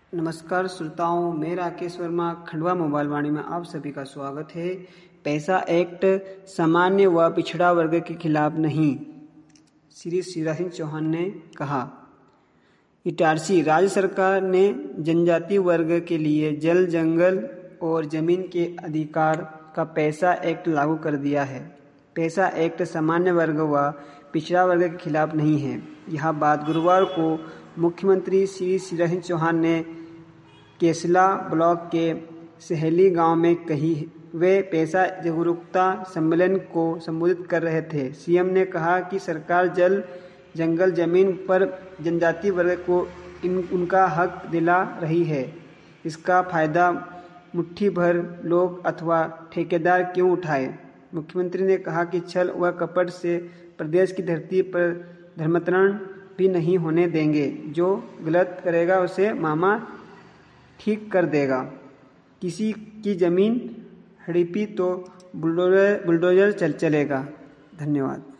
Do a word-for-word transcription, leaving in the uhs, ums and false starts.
नमस्कार श्रोताओं, मैं राकेश वर्मा खंडवा मोबाइल वाणी में आप सभी का स्वागत है। पैसा एक्ट सामान्य व पिछड़ा वर्ग के खिलाफ नहीं, श्री शिवराज सिंह चौहान ने कहा। इटारसी, राज्य सरकार ने जनजाति वर्ग के लिए जल, जंगल और जमीन के अधिकार का पैसा एक्ट लागू कर दिया है। पैसा एक्ट सामान्य वर्ग व पिछड़ा वर्ग के खिलाफ नहीं है। यह बात गुरुवार को मुख्यमंत्री श्री शिवराज सिंह चौहान ने केसला ब्लॉक के सहेली गांव में कही। वे पैसा जागरूकता सम्मेलन को संबोधित कर रहे थे। सीएम ने कहा कि सरकार जल, जंगल, जमीन पर जनजाति वर्ग को इन उनका हक दिला रही है। इसका फायदा मुट्ठी भर लोग अथवा ठेकेदार क्यों उठाए। मुख्यमंत्री ने कहा कि छल व कपट से प्रदेश की धरती पर धर्मांतरण भी नहीं होने देंगे। जो गलत करेगा उसे मामा ठीक कर देगा। किसी की जमीन हड़पी तो बुलडोजर बुलडोजर चल चलेगा। धन्यवाद।